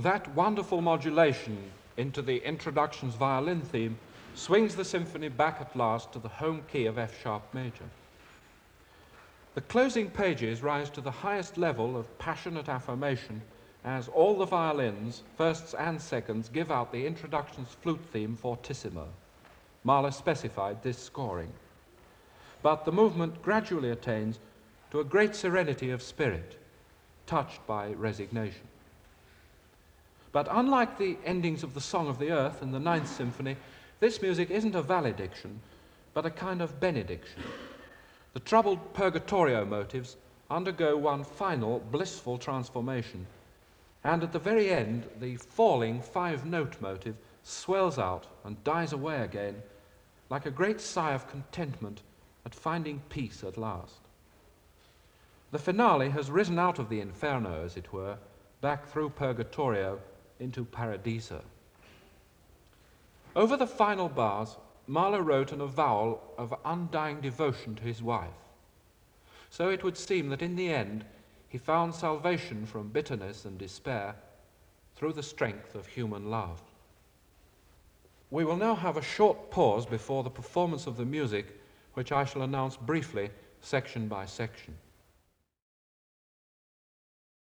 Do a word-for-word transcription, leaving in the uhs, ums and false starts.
That wonderful modulation into the introduction's violin theme swings the symphony back at last to the home key of F-sharp major. The closing pages rise to the highest level of passionate affirmation as all the violins, firsts and seconds, give out the introduction's flute theme fortissimo. Mahler specified this scoring. But the movement gradually attains to a great serenity of spirit, touched by resignation. But unlike the endings of the Song of the Earth and the Ninth Symphony, this music isn't a valediction, but a kind of benediction. The troubled Purgatorio motives undergo one final blissful transformation, and at the very end, the falling five-note motive swells out and dies away again, like a great sigh of contentment at finding peace at last. The finale has risen out of the Inferno, as it were, back through Purgatorio into Paradiso. Over the final bars, Mahler wrote an avowal of undying devotion to his wife. So it would seem that in the end, he found salvation from bitterness and despair through the strength of human love. We will now have a short pause before the performance of the music, which I shall announce briefly, section by section.